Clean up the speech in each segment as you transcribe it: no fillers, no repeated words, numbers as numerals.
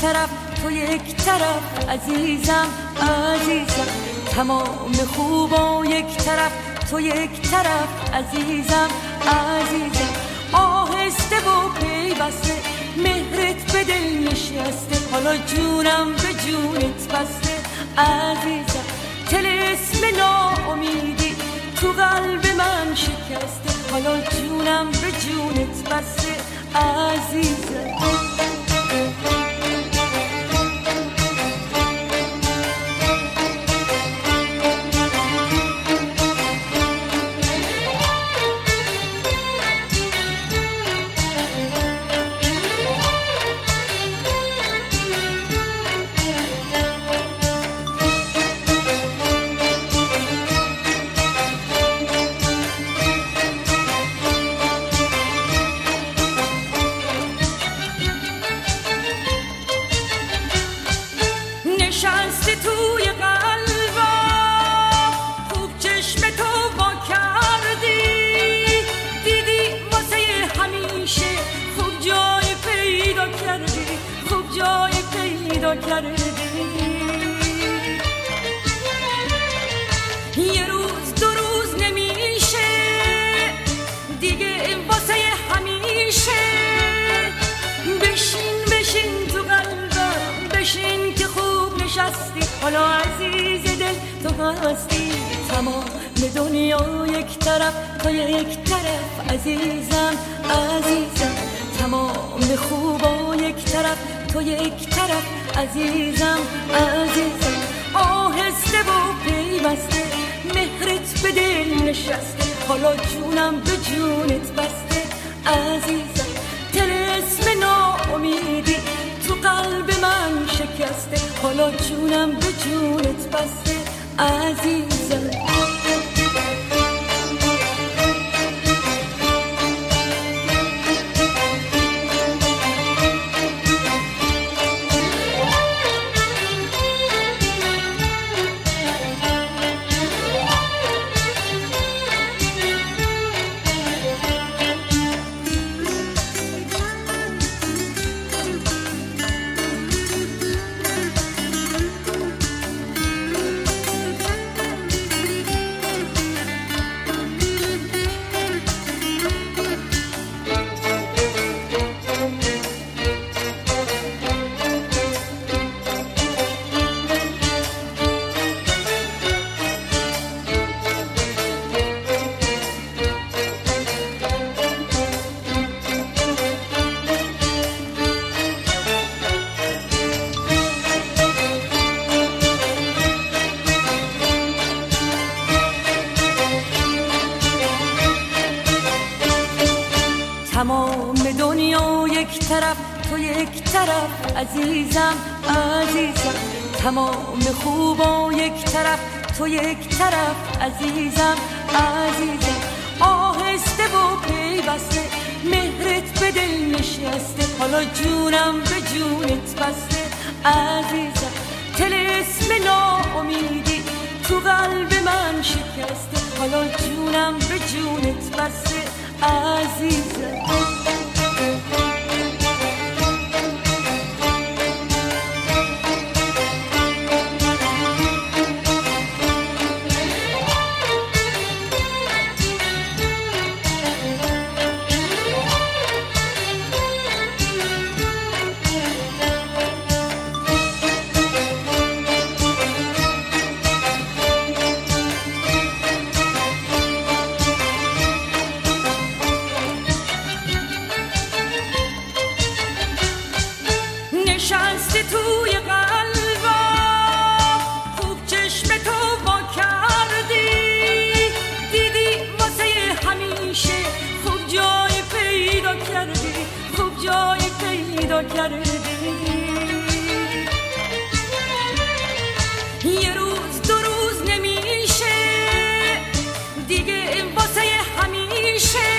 طرف تو یک طرف عزیزم عزیزم، تمام خوبا یک طرف تو یک طرف عزیزم عزیزم، آهسته و پیوسته مهرت به دل نشسته، حالا جونم به جونت بسته عزیزم، طلسم ناامیدی تو قلب من شکسته، حالا جونم به جونت بسته عزیزم. نشستی توی قلبم خوب چشم تو وا کردی، دیدی واسه همیشه خوب جای پیدا کردی، خوب جای پیدا کردی، یه روز دو روز نمیشه دیگه واسه همیشه، بشین بشین تو قلبم بشین که خوب نشستی، حالا عزیز دل تو هستی، تمام دنیا یک طرف تو یک طرف عزیزم عزیزم، تمام خوبا یک طرف تو یک طرف عزیزم عزیزم، آهسته و پیوسته مهرت به دل نشسته، حالا جونم به جونت بسته عزیزم، طلسم ناامیدی تو قلب من شکسته، حالا جونم به جونت بسته عزیزم. تمام دنیا یک طرف تو یک طرف عزیزم عزیزم، تمام خوبا یک طرف تو یک طرف عزیزم عزیزم، آهسته و پیوسته مهرت به دل نشسته، حالا جونم به جونت بسته عزیزم، طلسم ناامیدی تو قلب من شکسته، حالا جونم به جونت بسته عزیزم. نشستی توی قلبم خوب چشم تو وا کردی، دیدی واسه همیشه خوب جای پیدا کردی، خوب جای پیدا کردی، یه روز دو روز نمیشه دیگه واسه همیشه،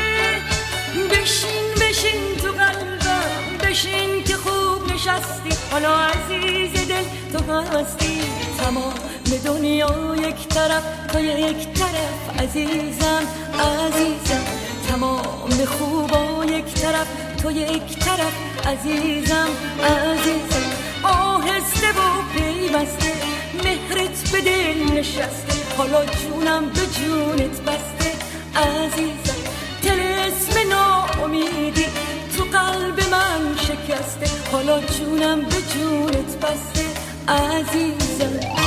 بشین بشین تو قلبم بشین که خوب نشستی، حالا عزیز دل تو هستی، تمام دنیا یک طرف تو یک طرف عزیزم عزیزم، تمام خوبا یک طرف تو یک طرف عزیزم عزیزم آهسته و پیوسته مهرت به دل نشسته حالا جونم به جونت بسته عزیزم طلسم ناامیدی تو قلب من شکسته حالا جونم به جونت بسته عزیزم